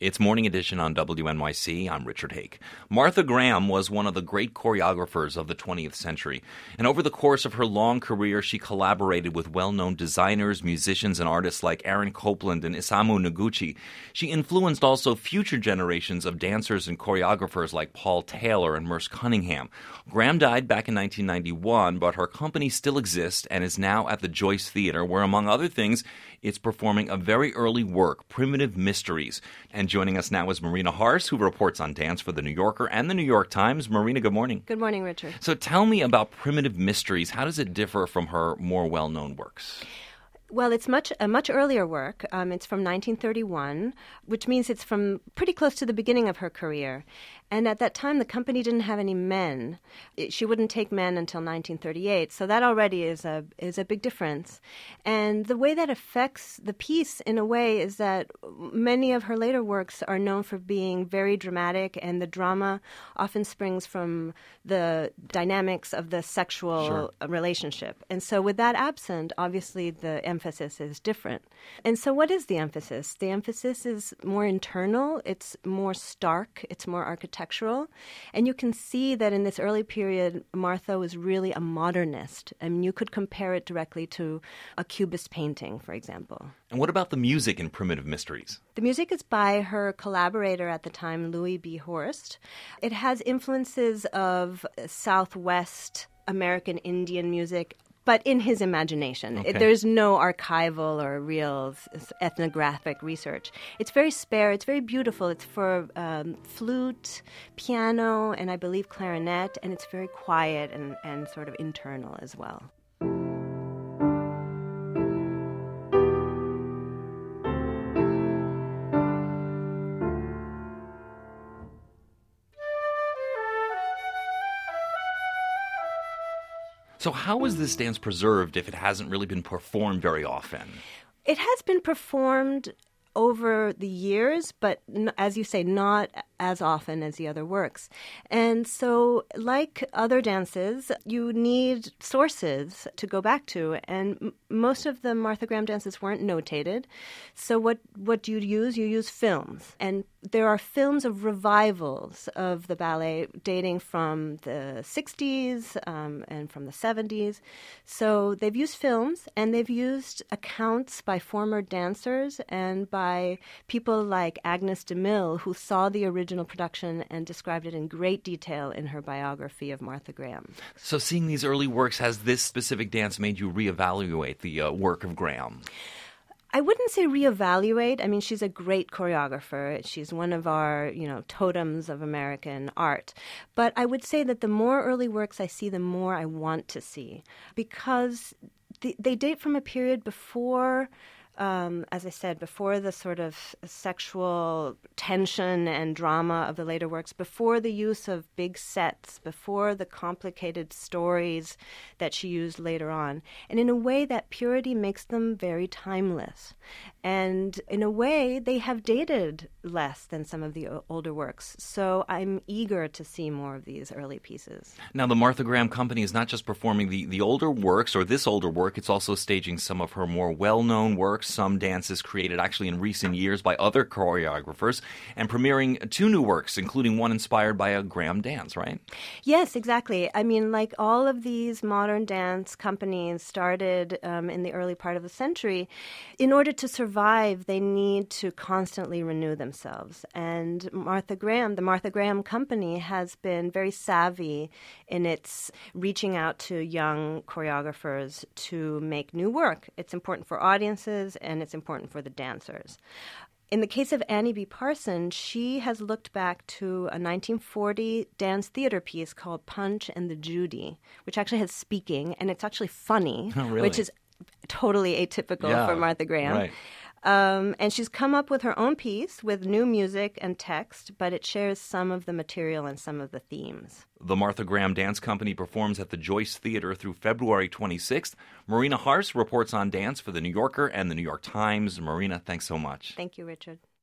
It's Morning Edition on WNYC. I'm Richard Hake. Martha Graham was one of the great choreographers of the 20th century. And over the course of her long career, she collaborated with well-known designers, musicians, and artists like Aaron Copland and Isamu Noguchi. She influenced also future generations of dancers and choreographers like Paul Taylor and Merce Cunningham. Graham died back in 1991, but her company still exists and is now at the Joyce Theater, where, among other things, it's performing a very early work, Primitive Mysteries. And joining us now is Marina Harss, who reports on dance for The New Yorker and The New York Times. Marina, good morning. Good morning, Richard. So tell me about Primitive Mysteries. How does it differ from her more well-known works? Well, it's a much earlier work. It's from 1931, which means it's from pretty close to the beginning of her career. And at that time, the company didn't have any men. She wouldn't take men until 1938, so that already is a big difference. And the way that affects the piece, in a way, is that many of her later works are known for being very dramatic, and the drama often springs from the dynamics of the sexual relationship. And so with that absent, obviously the emphasis is different. And so what is the emphasis? The emphasis is more internal, it's more stark, it's more architectural. And you can see that in this early period, Martha was really a modernist. I mean, you could compare it directly to a Cubist painting, for example. And what about the music in Primitive Mysteries? The music is by her collaborator at the time, Louis B. Horst. It has influences of Southwest American Indian music, but in his imagination. Okay. There's no archival or real ethnographic research. It's very spare. It's very beautiful. It's for flute, piano, and I believe clarinet, and it's very quiet and sort of internal as well. So how is this dance preserved if it hasn't really been performed very often? It has been performed over the years, but as you say, not as often as the other works. And so, like other dances, you need sources to go back to, and most of the Martha Graham dances weren't notated. So what do you use? You use films. And there are films of revivals of the ballet dating from the 60s and from the 70s. So they've used films, and they've used accounts by former dancers and by people like Agnes de Mille, who saw the original production and described it in great detail in her biography of Martha Graham. So seeing these early works, has this specific dance made you reevaluate the work of Graham? I wouldn't say reevaluate. I mean, she's a great choreographer. She's one of our, totems of American art. But I would say that the more early works I see, the more I want to see, because they date from a period before, as I said, before the sort of sexual tension and drama of the later works, before the use of big sets, before the complicated stories that she used later on. And in a way, that purity makes them very timeless. And in a way, they have dated less than some of the older works. So I'm eager to see more of these early pieces. Now, the Martha Graham Company is not just performing the older works or this older work, it's also staging some of her more well-known works, some dances created actually in recent years by other choreographers, and premiering two new works, including one inspired by a Graham dance, right? Yes, exactly. I mean, like all of these modern dance companies started in the early part of the century, in order to survive, they need to constantly renew themselves. And the Martha Graham Company has been very savvy in its reaching out to young choreographers to make new work. It's important for audiences, and it's important for the dancers. In the case of Annie B. Parson, she has looked back to a 1940 dance theater piece called Punch and the Judy, which actually has speaking, and it's actually funny, which is totally atypical for Martha Graham. Right. And she's come up with her own piece with new music and text, but it shares some of the material and some of the themes. The Martha Graham Dance Company performs at the Joyce Theater through February 26th. Marina Harss reports on dance for The New Yorker and The New York Times. Marina, thanks so much. Thank you, Richard.